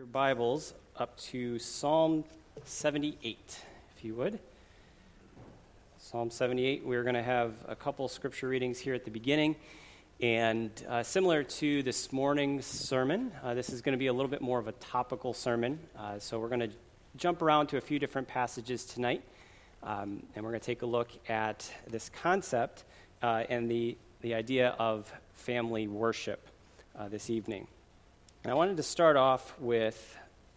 Bibles up to Psalm 78, if you would. Psalm 78, we're going to have a couple scripture readings here at the beginning. And similar to this morning's sermon, this is going to be a little bit more of a topical sermon. So we're going to jump around to a few different passages tonight. And we're going to take a look at this concept and the idea of family worship this evening. And I wanted to start off with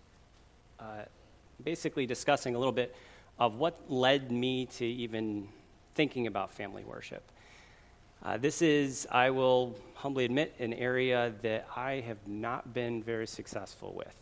basically discussing a little bit of what led me to even thinking about family worship. This is, I will humbly admit, an area that I have not been very successful with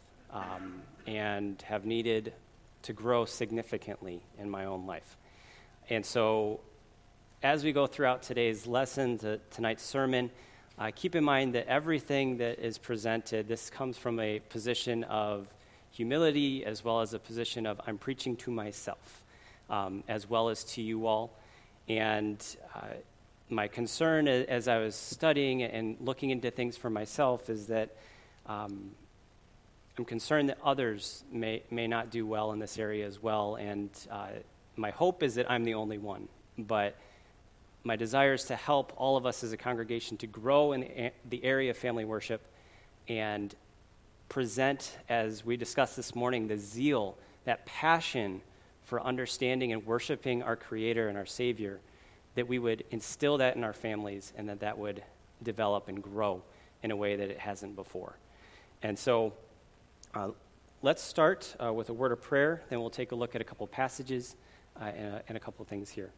and have needed to grow significantly in my own life. And so as we go throughout today's lesson, tonight's sermon, keep in mind that everything that is presented, this comes from a position of humility as well as a position of I'm preaching to myself as well as to you all. And my concern as I was studying and looking into things for myself is that I'm concerned that others may not do well in this area as well. And my hope is that I'm the only one. But my desire is to help all of us as a congregation to grow in the area of family worship and present, as we discussed this morning, the zeal, that passion for understanding and worshiping our Creator and our Savior, that we would instill that in our families and that would develop and grow in a way that it hasn't before. And so let's start with a word of prayer, then we'll take a look at a couple passages and a couple things here.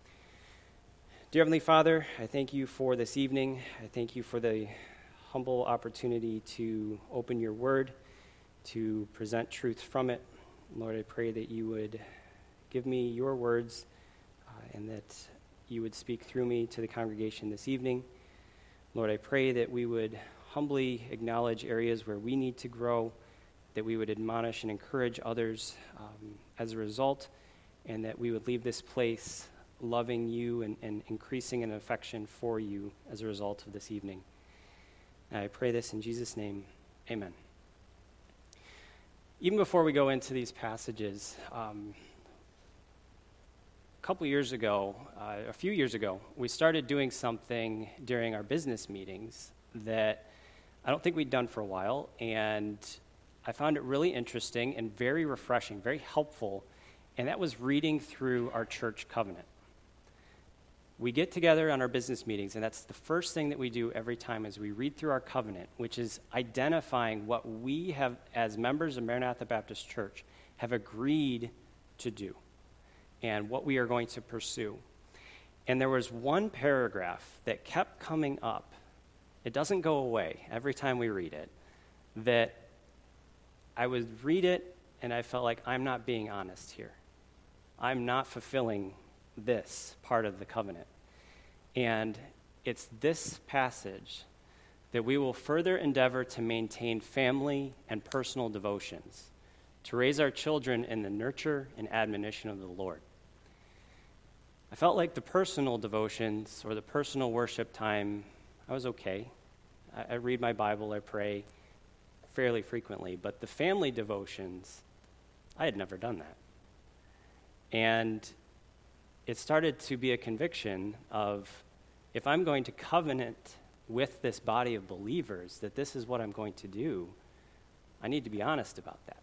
Dear Heavenly Father, I thank you for this evening. I thank you for the humble opportunity to open your word, to present truth from it. Lord, I pray that you would give me your words and that you would speak through me to the congregation this evening. Lord, I pray that we would humbly acknowledge areas where we need to grow, that we would admonish and encourage others as a result, and that we would leave this place loving you and increasing an affection for you as a result of this evening. And I pray this in Jesus' name, amen. Even before we go into these passages, a few years ago, we started doing something during our business meetings that I don't think we'd done for a while, and I found it really interesting and very refreshing, very helpful, and that was reading through our church covenant. We get together on our business meetings, and that's the first thing that we do every time is we read through our covenant, which is identifying what we have, as members of Maranatha Baptist Church, have agreed to do and what we are going to pursue. And there was one paragraph that kept coming up. It doesn't go away every time we read it, that I would read it, and I felt like I'm not being honest here. I'm not fulfilling this part of the covenant. And it's this passage that we will further endeavor to maintain family and personal devotions, to raise our children in the nurture and admonition of the Lord. I felt like the personal devotions or the personal worship time, I was okay. I read my Bible, I pray fairly frequently, but the family devotions, I had never done that. And it started to be a conviction of, if I'm going to covenant with this body of believers that this is what I'm going to do, I need to be honest about that.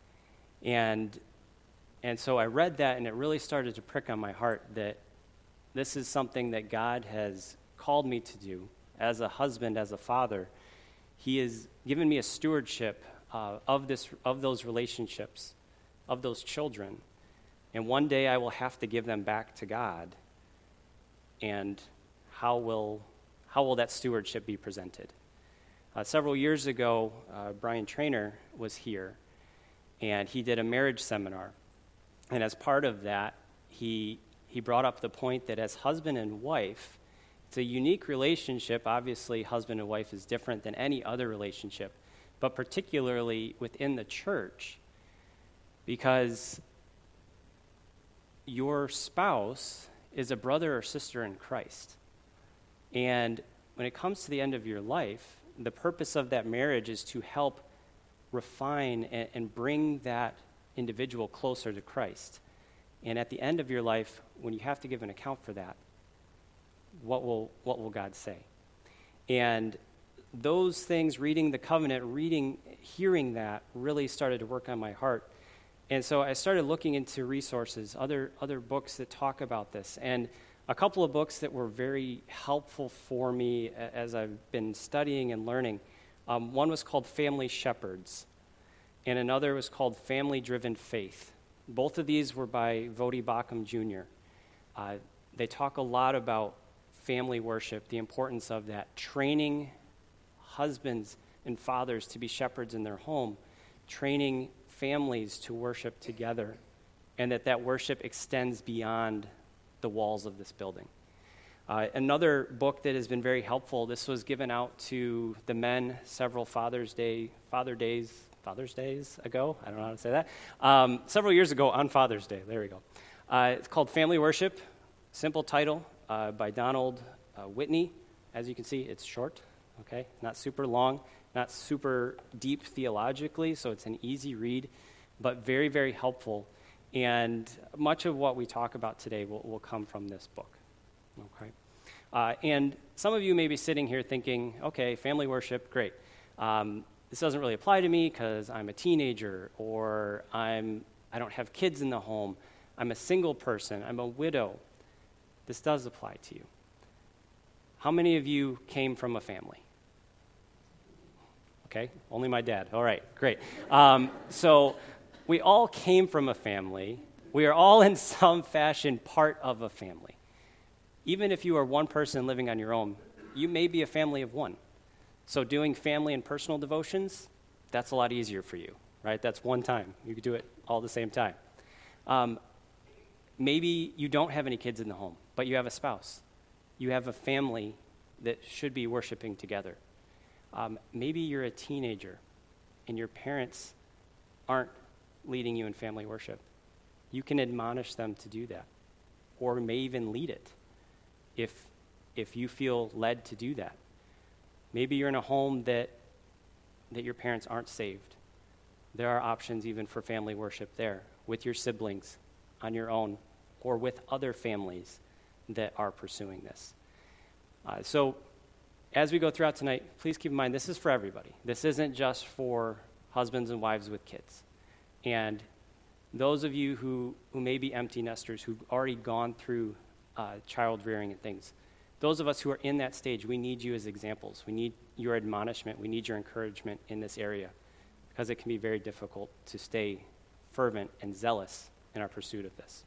And so I read that, and it really started to prick on my heart that this is something that God has called me to do as a husband, as a father. He has given me a stewardship of those relationships, of those children. And one day I will have to give them back to God. And how will that stewardship be presented? Several years ago, Brian Trainer was here, and he did a marriage seminar. And as part of that, he brought up the point that as husband and wife, it's a unique relationship. Obviously, husband and wife is different than any other relationship, but particularly within the church, because your spouse is a brother or sister in Christ. And when it comes to the end of your life, the purpose of that marriage is to help refine and bring that individual closer to Christ. And at the end of your life, when you have to give an account for that, what will God say? And those things, reading the covenant, hearing that, really started to work on my heart. And so I started looking into resources, other books that talk about this. And a couple of books that were very helpful for me as I've been studying and learning. One was called Family Shepherds, and another was called Family Driven Faith. Both of these were by Voddie Baucham Jr. They talk a lot about family worship, the importance of that, training husbands and fathers to be shepherds in their home, training families to worship together, and that worship extends beyond the walls of this building. Another book that has been very helpful, this was given out to the men several Father's Days ago. I don't know how to say that. Several years ago on Father's Day. There we go. It's called Family Worship. Simple title by Donald Whitney. As you can see, it's short. Okay, not super long, not super deep theologically, so it's an easy read, but very, very helpful. And much of what we talk about today will come from this book. Okay. And some of you may be sitting here thinking, okay, family worship, great. This doesn't really apply to me because I'm a teenager, or I don't have kids in the home. I'm a single person. I'm a widow. This does apply to you. How many of you came from a family? Okay, only my dad. All right, great. So we all came from a family. We are all in some fashion part of a family. Even if you are one person living on your own, you may be a family of one. So doing family and personal devotions, that's a lot easier for you, right? That's one time. You could do it all at the same time. Maybe you don't have any kids in the home, but you have a spouse. You have a family that should be worshiping together. Maybe you're a teenager and your parents aren't leading you in family worship. You can admonish them to do that, or may even lead it if you feel led to do that. Maybe you're in a home that your parents aren't saved. There are options even for family worship there, with your siblings, on your own, or with other families that are pursuing this. So as we go throughout tonight, please keep in mind this is for everybody. This isn't just for husbands and wives with kids. And those of you who may be empty nesters, who've already gone through child rearing and things, those of us who are in that stage, we need you as examples. We need your admonishment. We need your encouragement in this area, because it can be very difficult to stay fervent and zealous in our pursuit of this.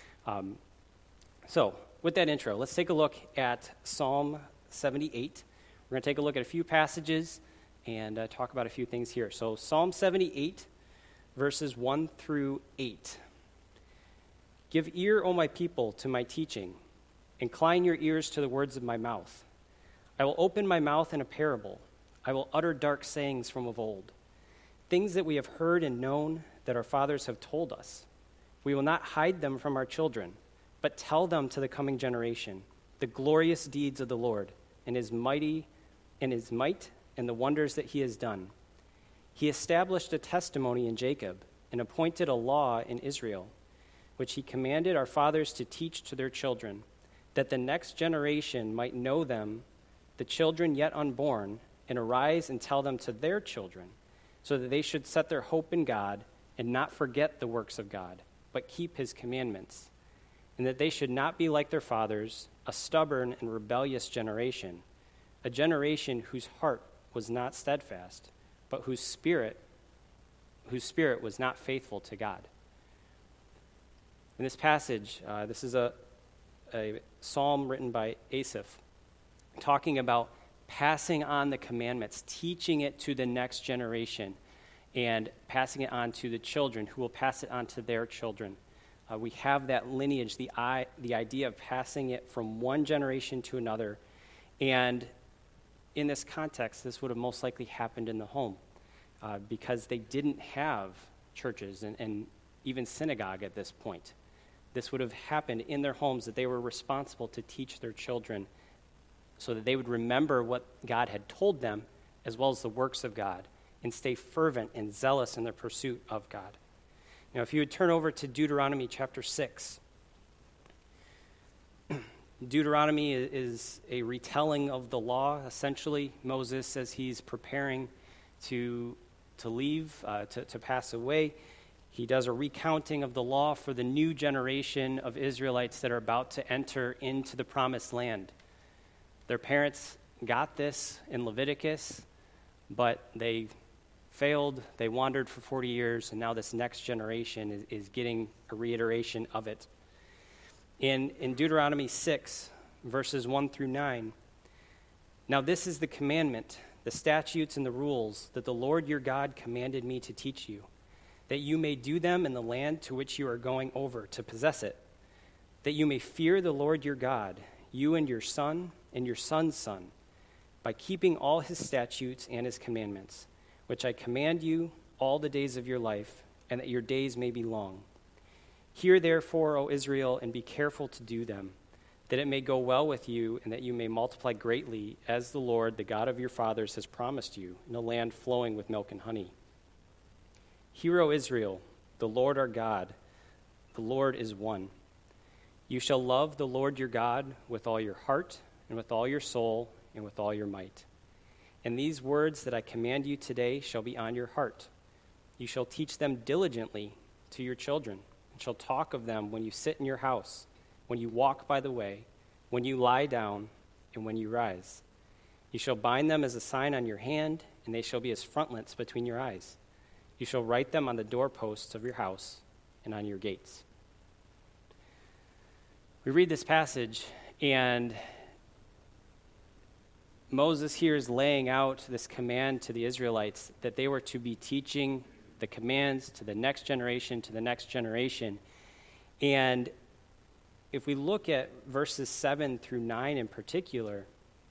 So with that intro, let's take a look at Psalm 78. We're going to take a look at a few passages and talk about a few things here. So Psalm 78, verses 1 through 8. Give ear, O my people, to my teaching. Incline your ears to the words of my mouth. I will open my mouth in a parable. I will utter dark sayings from of old, things that we have heard and known, that our fathers have told us. We will not hide them from our children, but tell them to the coming generation the glorious deeds of the Lord, and his might and the wonders that he has done. He established a testimony in Jacob and appointed a law in Israel, which he commanded our fathers to teach to their children, that the next generation might know them, the children yet unborn, and arise and tell them to their children, so that they should set their hope in God and not forget the works of God, but keep his commandments, and that they should not be like their fathers, a stubborn and rebellious generation, a generation whose heart was not steadfast, but whose spirit was not faithful to God. In this passage, this is a psalm written by Asaph, talking about passing on the commandments, teaching it to the next generation, and passing it on to the children who will pass it on to their children. We have that lineage, the idea of passing it from one generation to another. And in this context, this would have most likely happened in the home because they didn't have churches and even synagogue at this point. This would have happened in their homes, that they were responsible to teach their children so that they would remember what God had told them, as well as the works of God, and stay fervent and zealous in the pursuit of God. Now, if you would turn over to Deuteronomy chapter 6. Deuteronomy is a retelling of the law, essentially. Moses, as he's preparing to leave, to pass away, he does a recounting of the law for the new generation of Israelites that are about to enter into the promised land. Their parents got this in Leviticus, but they failed. They wandered for 40 years, and now this next generation is getting a reiteration of it. In Deuteronomy 6, verses 1 through 9, "Now this is the commandment, the statutes and the rules that the Lord your God commanded me to teach you, that you may do them in the land to which you are going over to possess it, that you may fear the Lord your God, you and your son and your son's son, by keeping all his statutes and his commandments, which I command you all the days of your life, and that your days may be long. Hear therefore, O Israel, and be careful to do them, that it may go well with you, and that you may multiply greatly, as the Lord, the God of your fathers, has promised you, in a land flowing with milk and honey. Hear, O Israel, the Lord our God, the Lord is one. You shall love the Lord your God with all your heart, and with all your soul, and with all your might. And these words that I command you today shall be on your heart. You shall teach them diligently to your children, and shall talk of them when you sit in your house, when you walk by the way, when you lie down, and when you rise. You shall bind them as a sign on your hand, and they shall be as frontlets between your eyes. You shall write them on the doorposts of your house and on your gates." We read this passage, and Moses here is laying out this command to the Israelites that they were to be teaching the commands to the next generation, And if we look at verses 7 through 9 in particular,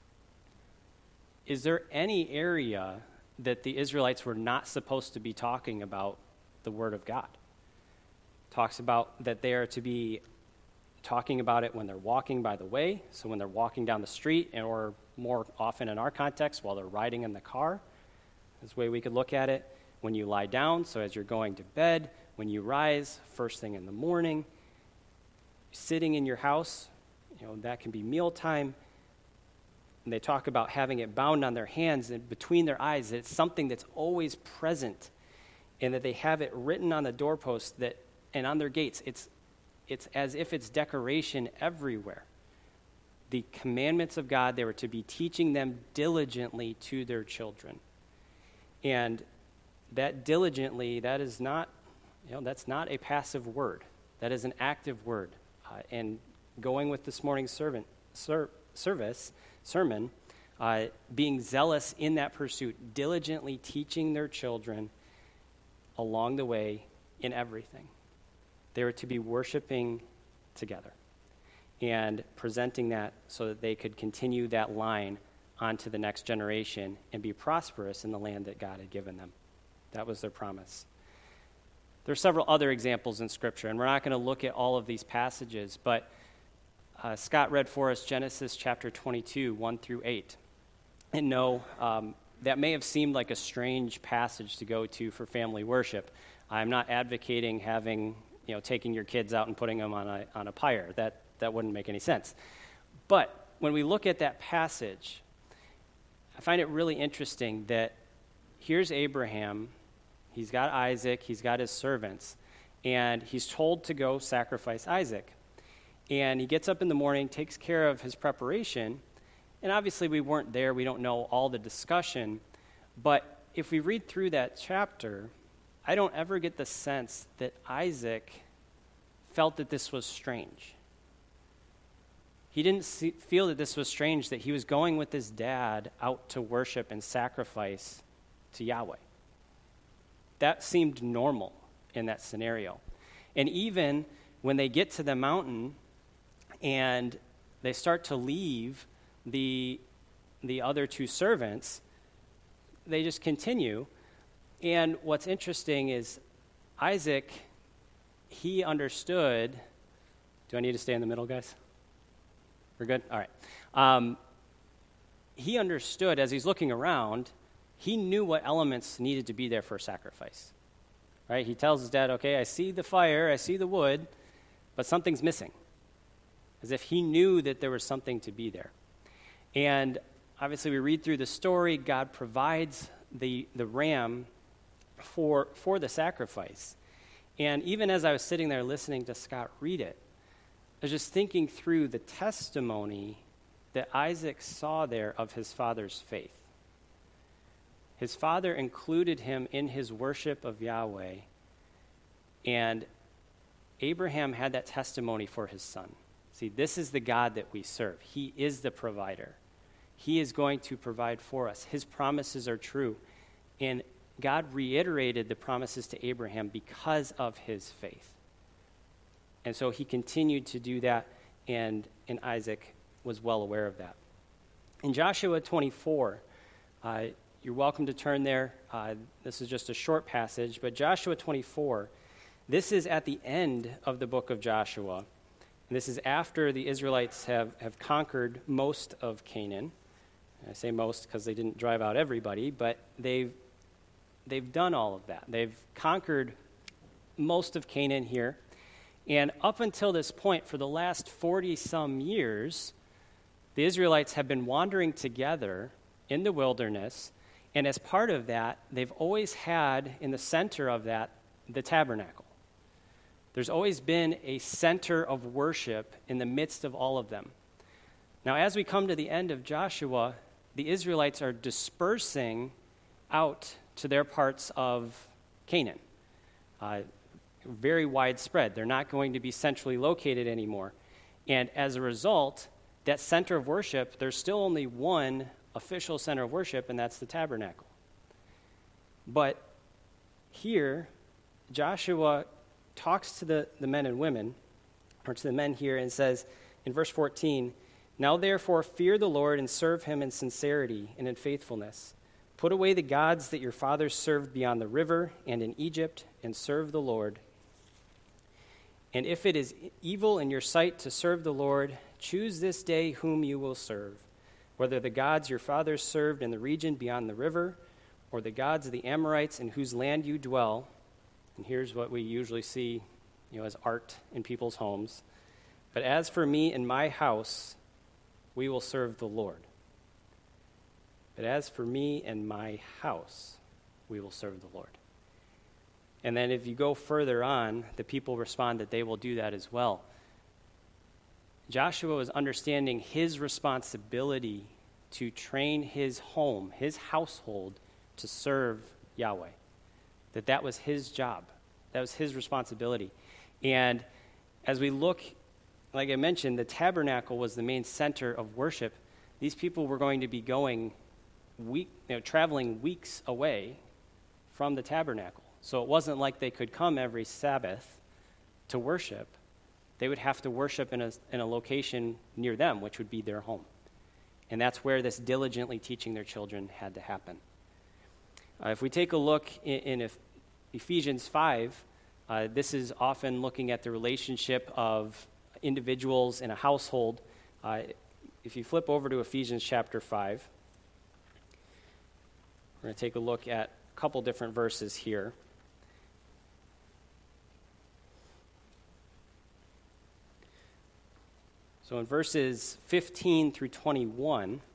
is there any area that the Israelites were not supposed to be talking about the Word of God? Talks about that they are to be talking about it when they're walking by the way, so when they're walking down the street, or more often in our context, while they're riding in the car. That's the way we could look at it. When you lie down, so as you're going to bed, when you rise, first thing in the morning, sitting in your house, that can be mealtime. And they talk about having it bound on their hands and between their eyes. It's something that's always present, and that they have it written on the doorposts and on their gates. It's as if it's decoration everywhere. The commandments of God, they were to be teaching them diligently to their children. And that diligently, that is not, that's not a passive word. That is an active word. And going with this morning's sermon, being zealous in that pursuit, diligently teaching their children along the way in everything. They were to be worshiping together and presenting that so that they could continue that line onto the next generation and be prosperous in the land that God had given them. That was their promise. There are several other examples in Scripture, and we're not going to look at all of these passages, but Scott read for us Genesis chapter 22, 1 through 8. And no, that may have seemed like a strange passage to go to for family worship. I'm not advocating taking your kids out and putting them on a pyre. That wouldn't make any sense. But when we look at that passage, I find it really interesting that here's Abraham. He's got Isaac. He's got his servants. And he's told to go sacrifice Isaac. And he gets up in the morning, takes care of his preparation. And obviously we weren't there. We don't know all the discussion. But if we read through that chapter, I don't ever get the sense that Isaac felt that this was strange. He didn't feel that this was strange, that he was going with his dad out to worship and sacrifice to Yahweh. That seemed normal in that scenario. And even when they get to the mountain and they start to leave the other two servants, they just continue. And what's interesting is Isaac, he understood. Do I need to stay in the middle, guys? We're good? All right. He understood as he's looking around he knew what elements needed to be there for a sacrifice. Right? He tells his dad, okay, I see the fire, I see the wood, but something's missing. As if he knew that there was something to be there. And obviously we read through the story, God provides the ram for the sacrifice. And even as I was sitting there listening to Scott read it, I was just thinking through the testimony that Isaac saw there of his father's faith. His father included him in his worship of Yahweh, and Abraham had that testimony for his son. See, this is the God that we serve. He is the provider. He is going to provide for us. His promises are true. And God reiterated the promises to Abraham because of his faith. And so he continued to do that, and Isaac was well aware of that. In Joshua 24, you're welcome to turn there. This is just a short passage, but Joshua 24, this is at the end of the book of Joshua. And this is after the Israelites have conquered most of Canaan. I say most because they didn't drive out everybody, but they've done all of that. They've conquered most of Canaan here. And up until this point, for the last 40-some years, the Israelites have been wandering together in the wilderness. And as part of that, they've always had in the center of that the tabernacle. There's always been a center of worship in the midst of all of them. Now, as we come to the end of Joshua, the Israelites are dispersing out to their parts of Canaan. Very widespread. They're not going to be centrally located anymore. And as a result, that center of worship, there's still only one official center of worship, and that's the tabernacle. But here, Joshua talks to the men and women, or to the men here, and says in verse 14, "Now therefore fear the Lord and serve him in sincerity and in faithfulness. Put away the gods that your fathers served beyond the river and in Egypt, and serve the Lord. And if it is evil in your sight to serve the Lord, choose this day whom you will serve, whether the gods your fathers served in the region beyond the river, or the gods of the Amorites in whose land you dwell." And here's what we usually see, as art in people's homes. "But as for me and my house, we will serve the Lord." But as for me and my house, we will serve the Lord. And then if you go further on, the people respond that they will do that as well. Joshua was understanding his responsibility to train his home, his household, to serve Yahweh. That was his job. That was his responsibility. And as we look, like I mentioned, the tabernacle was the main center of worship. These people were going to be going traveling weeks away from the tabernacle. So it wasn't like they could come every Sabbath to worship. They would have to worship in a location near them, which would be their home. And that's where this diligently teaching their children had to happen. If we take a look in Ephesians 5, this is often looking at the relationship of individuals in a household. If you flip over to Ephesians chapter 5, we're going to take a look at a couple different verses here. So in verses 15 through 21, it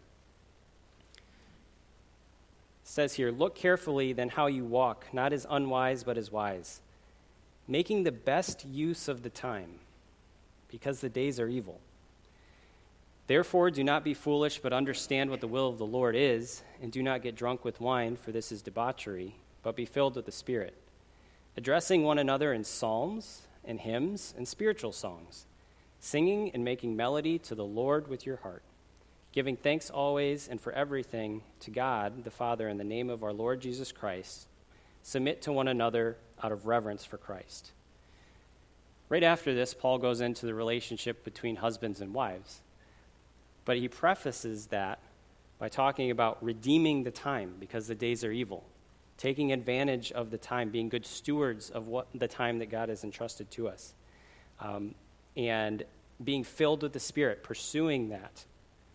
says here, "Look carefully then how you walk, not as unwise but as wise, making the best use of the time, because the days are evil. Therefore do not be foolish, but understand what the will of the Lord is, and do not get drunk with wine, for this is debauchery, but be filled with the Spirit, addressing one another in psalms and hymns and spiritual songs, singing and making melody to the Lord with your heart, giving thanks always and for everything to God the Father in the name of our Lord Jesus Christ. Submit to one another out of reverence for Christ." Right after this, Paul goes into the relationship between husbands and wives. But he prefaces that by talking about redeeming the time because the days are evil, taking advantage of the time, being good stewards of the time that God has entrusted to us. And being filled with the Spirit, pursuing that.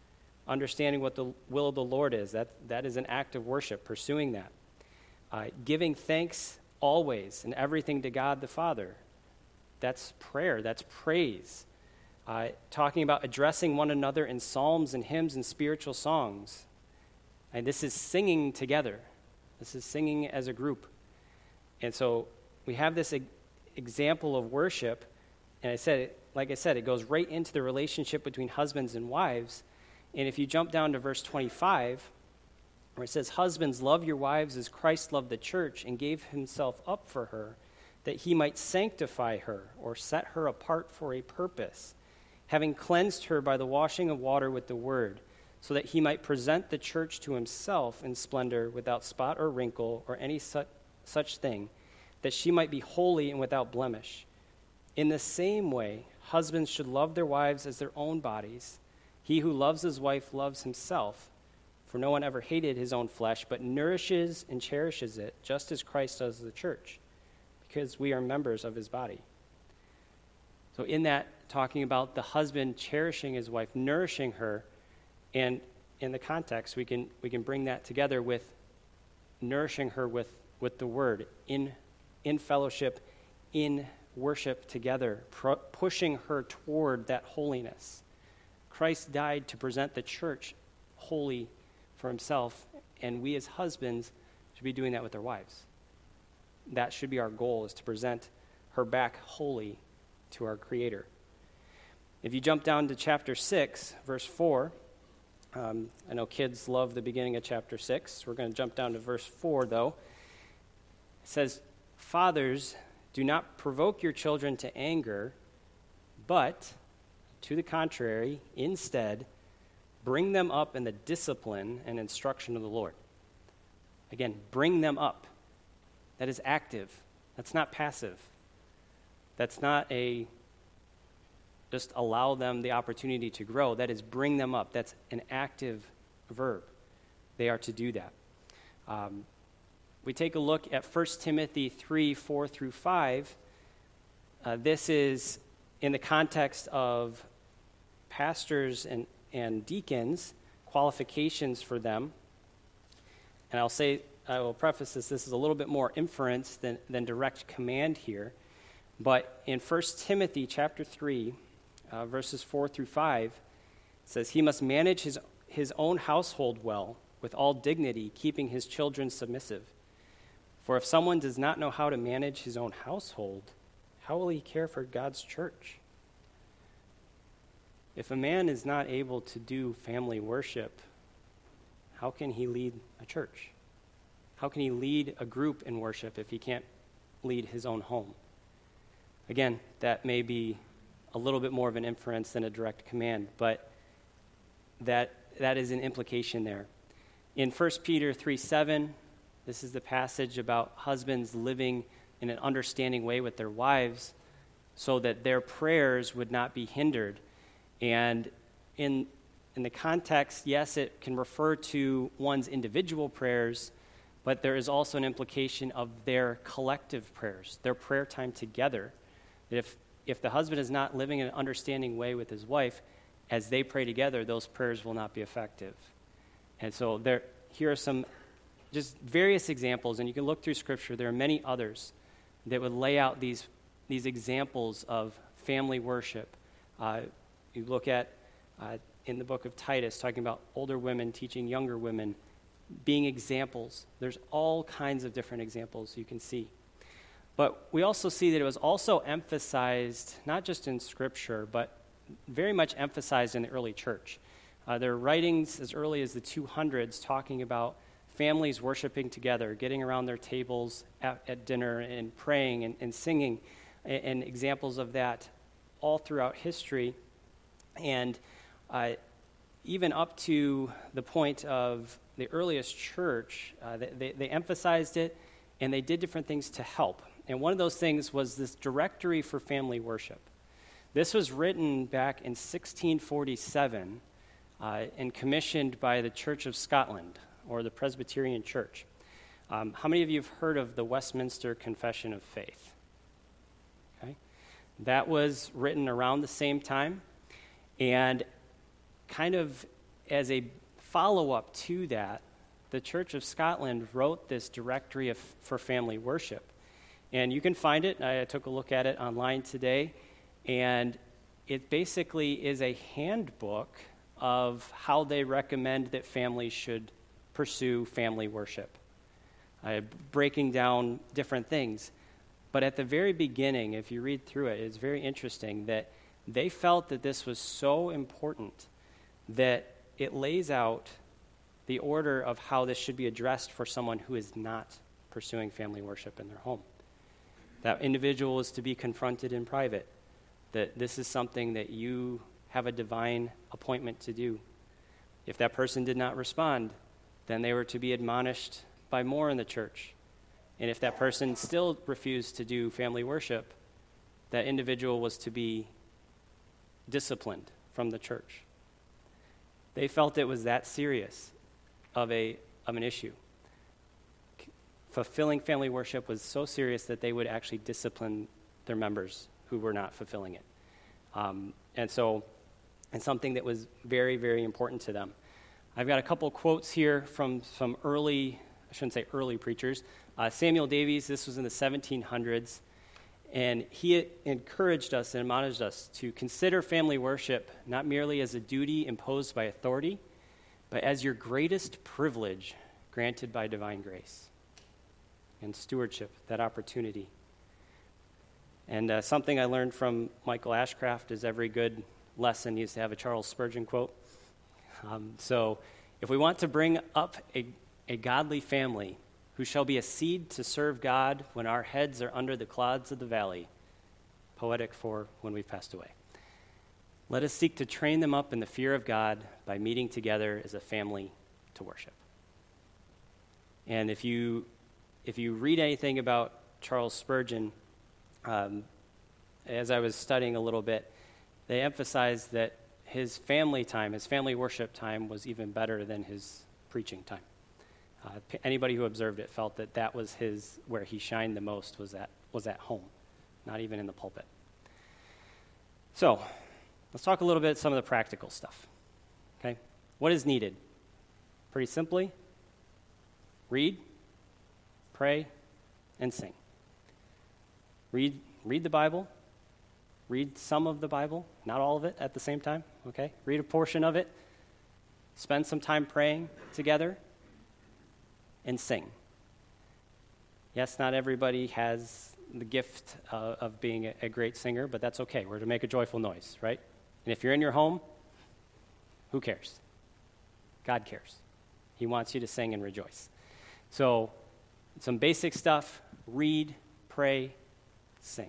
understanding what the will of the Lord is. That is an act of worship, pursuing that. Giving thanks always and everything to God the Father. That's prayer, that's praise. Talking about addressing one another in psalms and hymns and spiritual songs. And this is singing together. This is singing as a group. And so we have this example of worship, and like I said, it goes right into the relationship between husbands and wives. And if you jump down to verse 25, where it says, "Husbands, love your wives as Christ loved the church and gave himself up for her, that he might sanctify her, or set her apart for a purpose, having cleansed her by the washing of water with the word, so that he might present the church to himself in splendor, without spot or wrinkle or any such thing, that she might be holy and without blemish. In the same way, husbands should love their wives as their own bodies. He who loves his wife loves himself. For no one ever hated his own flesh, but nourishes and cherishes it, just as Christ does the church, because we are members of his body." So in that, talking about the husband cherishing his wife, nourishing her, and in the context, we can bring that together with nourishing her with the word, in fellowship, in worship together, pushing her toward that holiness. Christ died to present the church holy for himself, and we as husbands should be doing that with our wives. That should be our goal, is to present her back holy to our Creator. If you jump down to chapter 6, verse 4, I know kids love the beginning of chapter 6. We're going to jump down to verse 4, though. It says, "Fathers, do not provoke your children to anger, but, to the contrary, instead, bring them up in the discipline and instruction of the Lord." Again, bring them up. That is active. That's not passive. That's not just allow them the opportunity to grow. That is bring them up. That's an active verb. They are to do that. We take a look at 1 Timothy 3, 4 through 5. This is in the context of pastors and deacons, qualifications for them. And I will preface this is a little bit more inference than direct command here. But in 1 Timothy chapter 3, verses 4 through 5, it says, "He must manage his own household well, with all dignity, keeping his children submissive. For if someone does not know how to manage his own household, how will he care for God's church?" If a man is not able to do family worship, how can he lead a church? How can he lead a group in worship if he can't lead his own home? Again, that may be a little bit more of an inference than a direct command, but that is an implication there. In 1 Peter 3:7, this is the passage about husbands living in an understanding way with their wives so that their prayers would not be hindered. And in the context, yes, it can refer to one's individual prayers, but there is also an implication of their collective prayers, their prayer time together. If the husband is not living in an understanding way with his wife, as they pray together, those prayers will not be effective. And so here are some just various examples, and you can look through Scripture. There are many others that would lay out these examples of family worship. You look at in the book of Titus, talking about older women teaching younger women, being examples. There's all kinds of different examples you can see. But we also see that it was also emphasized, not just in Scripture, but very much emphasized in the early church. There are writings as early as the 200s talking about families worshiping together, getting around their tables at dinner and praying and singing, and examples of that all throughout history. And even up to the point of the earliest church, they emphasized it, and they did different things to help. And one of those things was this directory for family worship. This was written back in 1647 and commissioned by the Church of Scotland, or the Presbyterian Church. How many of you have heard of the Westminster Confession of Faith? Okay. That was written around the same time, and kind of as a follow-up to that, the Church of Scotland wrote this directory for family worship. And you can find it. I took a look at it online today. And it basically is a handbook of how they recommend that families should pursue family worship, breaking down different things. But at the very beginning, if you read through it, it's very interesting that they felt that this was so important that it lays out the order of how this should be addressed for someone who is not pursuing family worship in their home. That individual is to be confronted in private, that this is something that you have a divine appointment to do. If that person did not respond, then they were to be admonished by more in the church. And if that person still refused to do family worship, that individual was to be disciplined from the church. They felt it was that serious of an issue. Fulfilling family worship was so serious that they would actually discipline their members who were not fulfilling it. And something that was very, very important to them. I've got a couple quotes here from some early, I shouldn't say early preachers. Samuel Davies, this was in the 1700s, and he encouraged us and admonished us to consider family worship not merely as a duty imposed by authority, but as your greatest privilege granted by divine grace and stewardship, that opportunity. And something I learned from Michael Ashcraft is every good lesson needs to have a Charles Spurgeon quote. So if we want to bring up a godly family who shall be a seed to serve God when our heads are under the clods of the valley, poetic for when we've passed away, let us seek to train them up in the fear of God by meeting together as a family to worship. And if you read anything about Charles Spurgeon, as I was studying a little bit, they emphasized that his family time, his family worship time, was even better than his preaching time. Anybody who observed it felt that was where he shined the most was at home, not even in the pulpit. So, let's talk a little bit some of the practical stuff. Okay, what is needed? Pretty simply, read, pray, and sing. Read the Bible. Read some of the Bible, not all of it at the same time, okay? Read a portion of it. Spend some time praying together. And sing. Yes, not everybody has the gift of being a great singer, but that's okay. We're to make a joyful noise, right? And if you're in your home, who cares? God cares. He wants you to sing and rejoice. So, some basic stuff: read, pray, sing.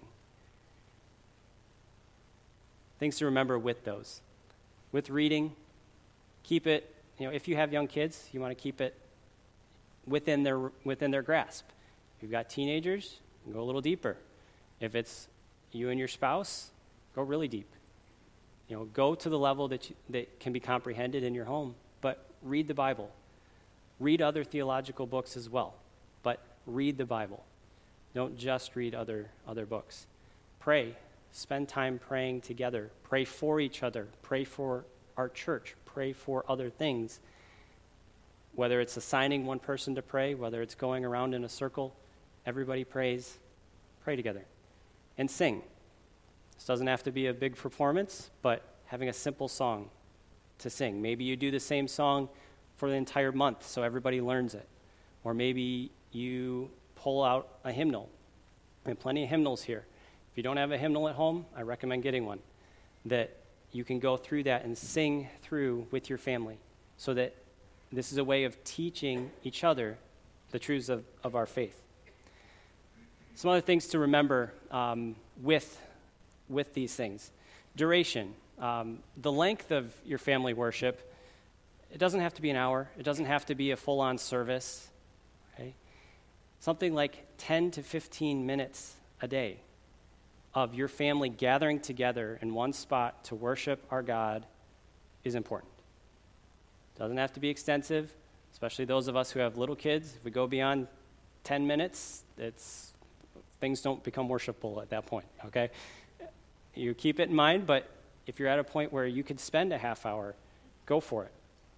Things to remember with those. With reading, keep it, if you have young kids, you want to keep it within their grasp. If you've got teenagers, go a little deeper. If it's you and your spouse, go really deep. Go to the level that can be comprehended in your home, but read the Bible. Read other theological books as well, but read the Bible. Don't just read other books. Pray. Spend time praying together. Pray for each other. Pray for our church. Pray for other things. Whether it's assigning one person to pray, whether it's going around in a circle, everybody prays. Pray together. And sing. This doesn't have to be a big performance, but having a simple song to sing. Maybe you do the same song for the entire month so everybody learns it. Or maybe you pull out a hymnal. We have plenty of hymnals here. If you don't have a hymnal at home, I recommend getting one, that you can go through that and sing through with your family, so that this is a way of teaching each other the truths of our faith. Some other things to remember with these things. Duration. The length of your family worship, it doesn't have to be an hour. It doesn't have to be a full-on service. Okay? Something like 10 to 15 minutes a day of your family gathering together in one spot to worship our God is important. Doesn't have to be extensive, especially those of us who have little kids. If we go beyond 10 minutes, things don't become worshipful at that point, okay? You keep it in mind, but if you're at a point where you could spend a half hour, go for it.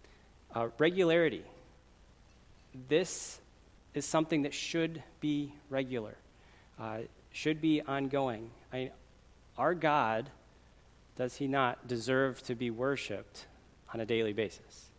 Regularity. This is something that should be regular, should be ongoing. Our God, does he not deserve to be worshiped on a daily basis?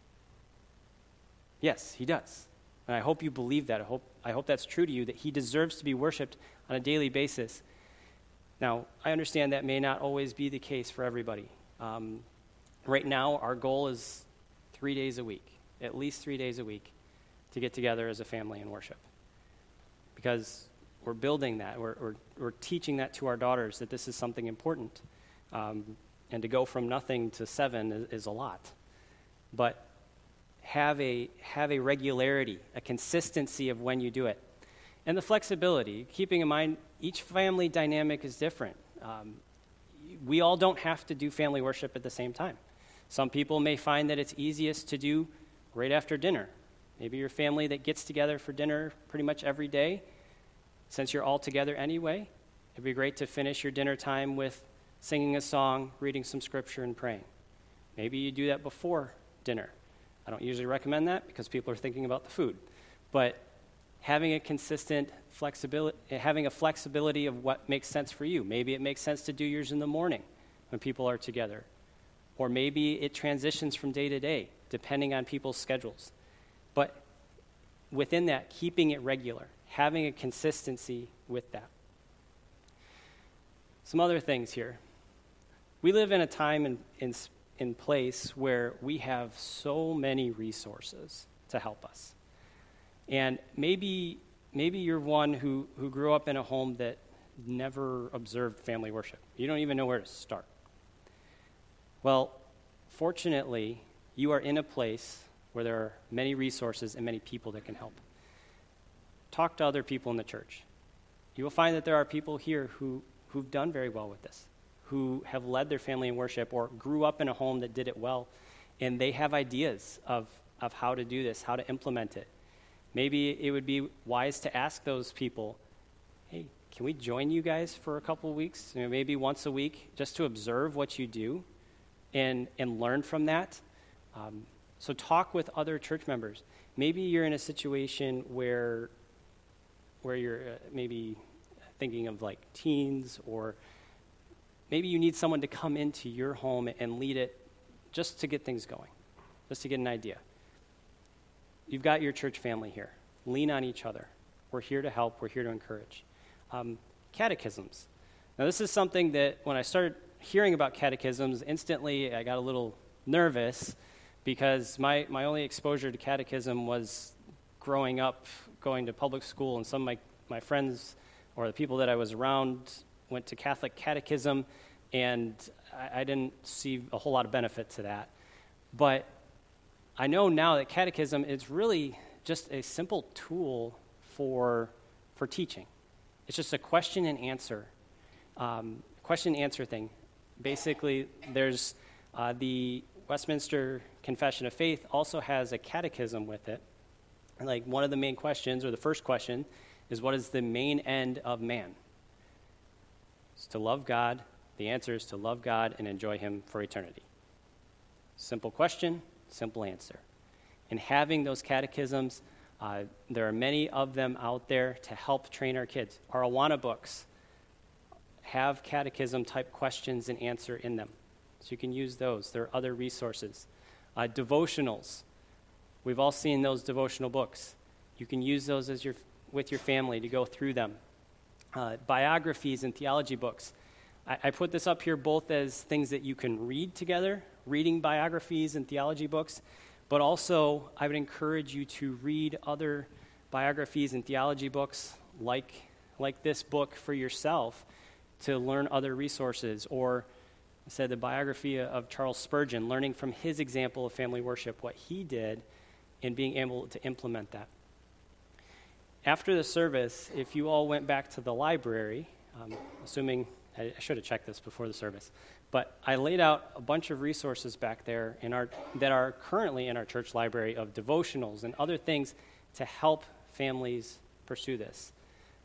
Yes, he does. And I hope you believe that. I hope that's true to you, that he deserves to be worshiped on a daily basis. Now, I understand that may not always be the case for everybody. Right now, our goal is 3 days a week, at least 3 days a week, to get together as a family and worship. Because we're building that. We're teaching that to our daughters, that this is something important. And to go from nothing to 7 is a lot. But have a regularity, a consistency of when you do it. And the flexibility, keeping in mind each family dynamic is different. We all don't have to do family worship at the same time. Some people may find that it's easiest to do right after dinner. Maybe your family that gets together for dinner pretty much every day. Since you're all together anyway, it'd be great to finish your dinner time with singing a song, reading some scripture, and praying. Maybe you do that before dinner. I don't usually recommend that because people are thinking about the food. But having a consistent flexibility, having a flexibility of what makes sense for you. Maybe it makes sense to do yours in the morning when people are together. Or maybe it transitions from day to day, depending on people's schedules. But within that, keeping it regular, having a consistency with that. Some other things here. We live in a time in place where we have so many resources to help us. And maybe you're one who grew up in a home that never observed family worship. You don't even know where to start. Well, fortunately, you are in a place where there are many resources and many people that can help. Talk to other people in the church. You will find that there are people here who've done very well with this, who have led their family in worship or grew up in a home that did it well, and they have ideas of how to do this, how to implement it. Maybe it would be wise to ask those people, hey, can we join you guys for a couple of weeks, maybe once a week, just to observe what you do and learn from that? So talk with other church members. Maybe you're in a situation where you're maybe thinking of like teens, or maybe you need someone to come into your home and lead it just to get things going, just to get an idea. You've got your church family here. Lean on each other. We're here to help. We're here to encourage. Catechisms. Now, this is something that when I started hearing about catechisms, instantly I got a little nervous because my only exposure to catechism was growing up, going to public school, and some of my friends or the people that I was around went to Catholic catechism, and I didn't see a whole lot of benefit to that. But I know now that catechism is really just a simple tool for teaching. It's just a question and answer thing. Basically, there's the Westminster Confession of Faith also has a catechism with it. And like one of the main questions, or the first question, is what is the main end of man? It's to love God. The answer is to love God and enjoy him for eternity. Simple question, simple answer. And having those catechisms, there are many of them out there to help train our kids. Our Awana books have catechism-type questions and answer in them. So you can use those. There are other resources. Devotionals. We've all seen those devotional books. You can use those with your family to go through them. Biographies and theology books. I put this up here both as things that you can read together, reading biographies and theology books, but also I would encourage you to read other biographies and theology books like this book for yourself to learn other resources. Or I said the biography of Charles Spurgeon, learning from his example of family worship, what he did, and being able to implement that. After the service, if you all went back to the library, assuming, I should have checked this before the service, but I laid out a bunch of resources back there that are currently in our church library of devotionals and other things to help families pursue this.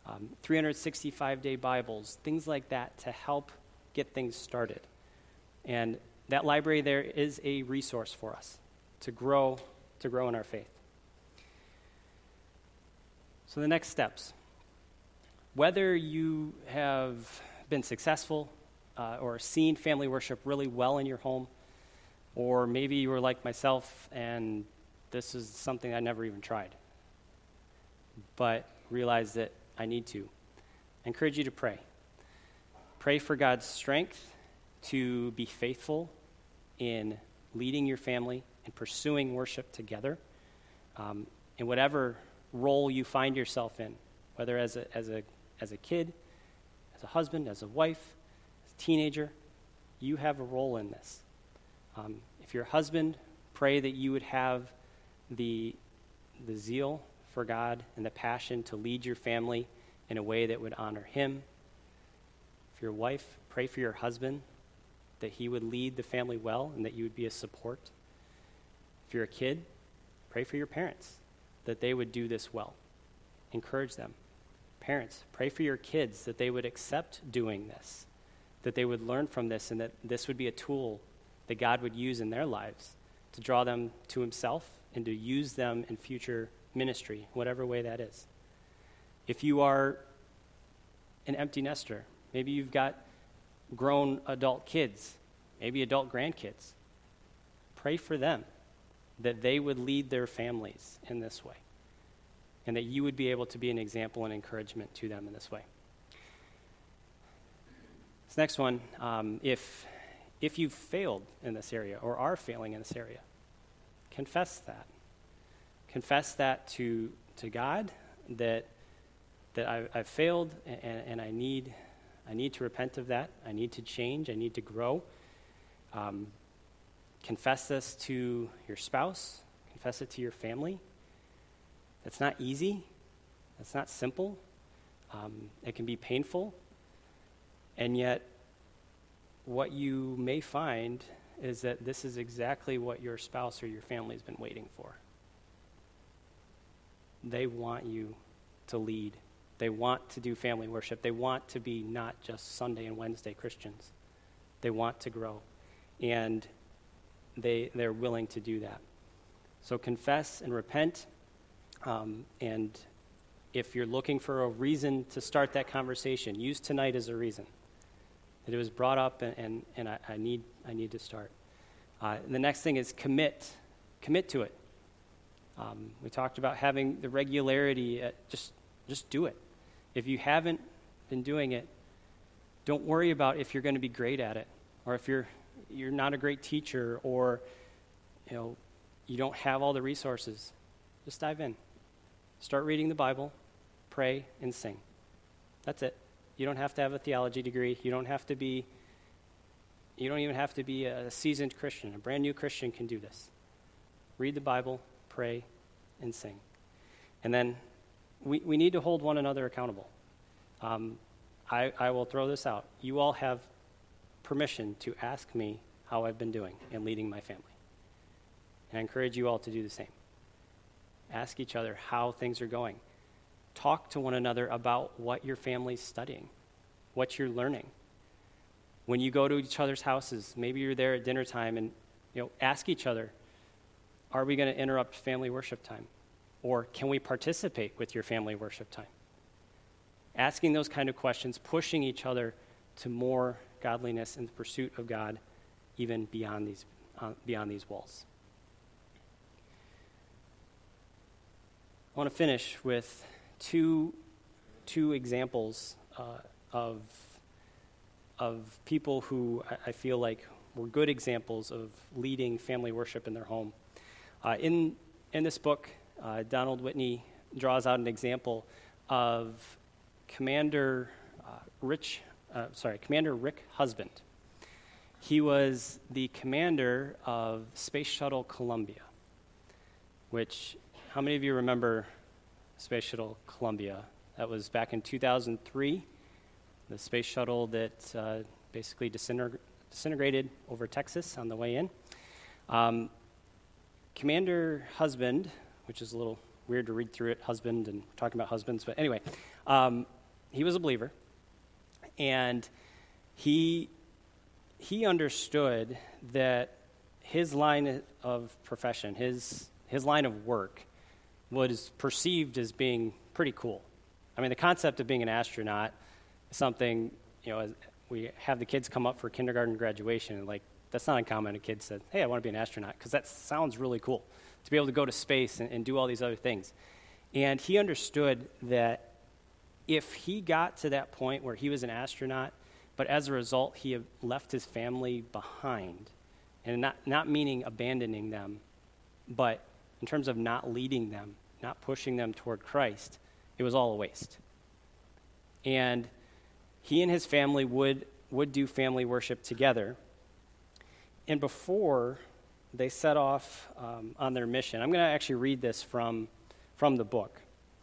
365-day Bibles, things like that to help get things started. And that library there is a resource for us. to grow in our faith. So the next steps. Whether you have been successful or seen family worship really well in your home, or maybe you were like myself and this is something I never even tried, but realize that I need to. I encourage you to pray. Pray for God's strength to be faithful in leading your family and pursuing worship together in whatever role you find yourself in, whether as a kid, as a husband, as a wife, as a teenager. You have a role in this. If you're a husband, pray that you would have the zeal for God and the passion to lead your family in a way that would honor Him. If you're a wife, pray for your husband, that he would lead the family well and that you would be a support. If you're a kid, pray for your parents, that they would do this well. Encourage them. Parents, pray for your kids that they would accept doing this, that they would learn from this, and that this would be a tool that God would use in their lives to draw them to Himself and to use them in future ministry, whatever way that is. If you are an empty nester, maybe you've got grown adult kids, maybe adult grandkids, pray for them that they would lead their families in this way and that you would be able to be an example and encouragement to them in this way. This next one, if you've failed in this area or are failing in this area, confess that. Confess that to God, that I've failed and I need to repent of that. I need to change. I need to grow. Confess this to your spouse. Confess it to your family. That's not easy. That's not simple. It can be painful. And yet, what you may find is that this is exactly what your spouse or your family has been waiting for. They want you to lead. They want to do family worship. They want to be not just Sunday and Wednesday Christians. They want to grow. And they're willing to do that. So confess and repent. And if you're looking for a reason to start that conversation, use tonight as a reason. That it was brought up and I need to start. And the next thing is commit. Commit to it. We talked about having the regularity. Just do it. If you haven't been doing it, don't worry about if you're going to be great at it, or if you're not a great teacher, or you don't have all the resources. Just dive in. Start reading the Bible, pray, and sing. That's it. You don't have to have a theology degree. You don't even have to be a seasoned Christian. A brand new Christian can do this. Read the Bible, pray, and sing. And then we need to hold one another accountable. I will throw this out. You all have permission to ask me how I've been doing in leading my family. And I encourage you all to do the same. Ask each other how things are going. Talk to one another about what your family's studying, what you're learning. When you go to each other's houses, maybe you're there at dinner time, and ask each other, are we going to interrupt family worship time? Or can we participate with your family worship time? Asking those kind of questions, pushing each other to more godliness and the pursuit of God, even beyond these walls. I want to finish with two examples of people who I feel like were good examples of leading family worship in their home. In this book, Donald Whitney draws out an example of Commander Rick Husband. He was the commander of Space Shuttle Columbia, which, how many of you remember Space Shuttle Columbia? That was back in 2003, the space shuttle that basically disintegrated over Texas on the way in. Commander Husband, which is a little weird to read through it, husband, and talking about husbands, but anyway, he was a believer, and he understood that his line of profession, his line of work, was perceived as being pretty cool. I mean, the concept of being an astronaut is something, as we have the kids come up for kindergarten graduation, and like, that's not uncommon. A kid said, hey, I want to be an astronaut, because that sounds really cool, to be able to go to space and do all these other things. And he understood that if he got to that point where he was an astronaut, but as a result, he had left his family behind, and not meaning abandoning them, but in terms of not leading them, not pushing them toward Christ, it was all a waste. And he and his family would do family worship together. And before they set off on their mission, I'm going to actually read this from the book,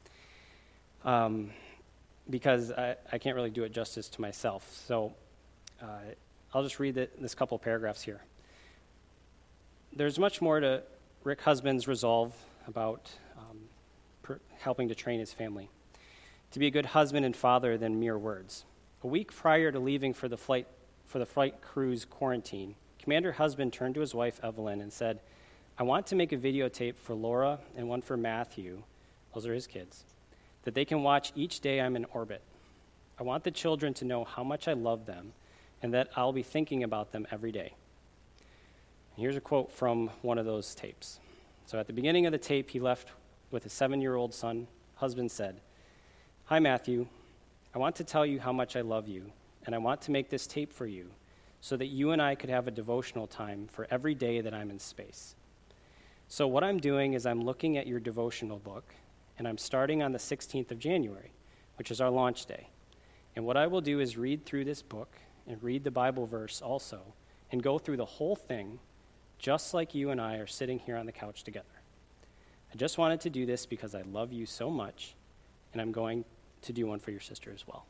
because I can't really do it justice to myself. So I'll just read this couple paragraphs here. There's much more to Rick Husband's resolve about helping to train his family to be a good husband and father than mere words. A week prior to leaving for the flight crew's quarantine, Commander Husband turned to his wife, Evelyn, and said, I want to make a videotape for Laura and one for Matthew, those are his kids, that they can watch each day I'm in orbit. I want the children to know how much I love them and that I'll be thinking about them every day. And here's a quote from one of those tapes. So at the beginning of the tape he left with his 7-year-old son, Husband said, Hi, Matthew. I want to tell you how much I love you, and I want to make this tape for you so that you and I could have a devotional time for every day that I'm in space. So what I'm doing is I'm looking at your devotional book, and I'm starting on the 16th of January, which is our launch day. And what I will do is read through this book and read the Bible verse also, and go through the whole thing just like you and I are sitting here on the couch together. I just wanted to do this because I love you so much, and I'm going to do one for your sister as well.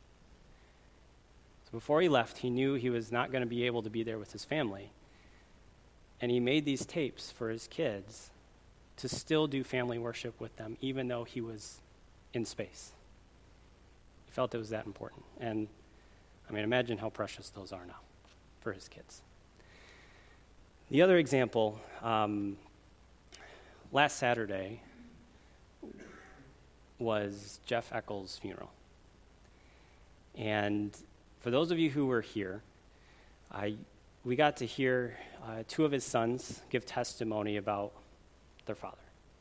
So before he left, he knew he was not going to be able to be there with his family, and he made these tapes for his kids to still do family worship with them, even though he was in space. He felt it was that important. And, imagine how precious those are now for his kids. The other example, last Saturday was Jeff Eccles' funeral. And for those of you who were here, we got to hear two of his sons give testimony about their father.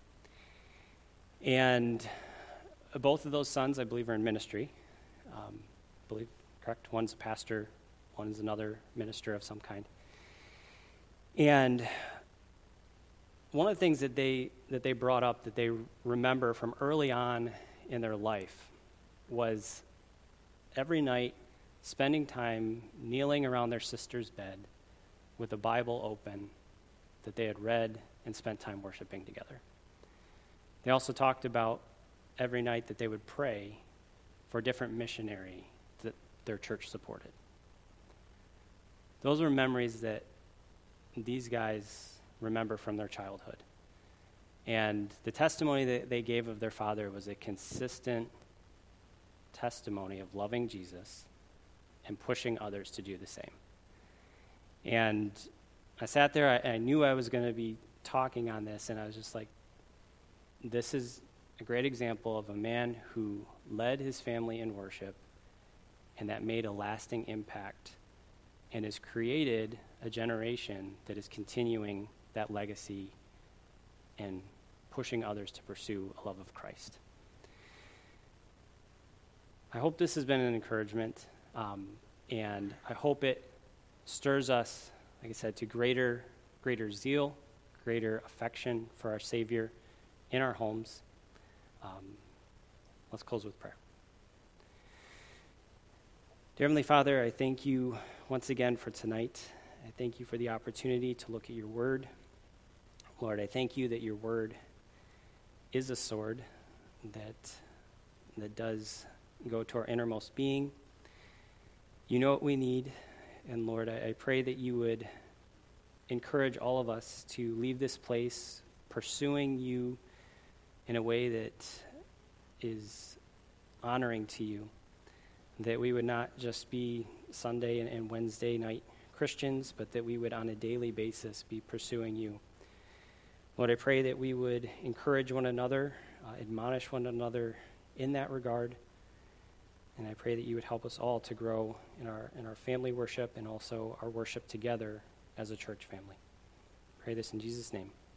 And both of those sons, I believe, are in ministry. Correct? One's a pastor, one's another minister of some kind. And one of the things that they brought up that they remember from early on in their life was every night spending time kneeling around their sister's bed with the Bible open that they had read and spent time worshiping together. They also talked about every night that they would pray for a different missionary that their church supported. Those were memories that these guys remember from their childhood. And the testimony that they gave of their father was a consistent testimony of loving Jesus and pushing others to do the same. And I sat there, I knew I was going to be talking on this, and I was just like, this is a great example of a man who led his family in worship and that made a lasting impact and has created a generation that is continuing that legacy and pushing others to pursue a love of Christ. I hope this has been an encouragement, and I hope it stirs us, like I said, to greater zeal, greater affection for our Savior in our homes. Let's close with prayer. Dear Heavenly Father, I thank you once again for tonight. I thank you for the opportunity to look at your word. Lord, I thank you that your word is a sword that does go to our innermost being. You know what we need, and Lord, I pray that you would encourage all of us to leave this place pursuing you in a way that is honoring to you, that we would not just be Sunday and Wednesday night Christians, but that we would on a daily basis be pursuing you. Lord, I pray that we would encourage one another, admonish one another in that regard. And I pray that you would help us all to grow in our family worship and also our worship together as a church family. Pray this in Jesus' name.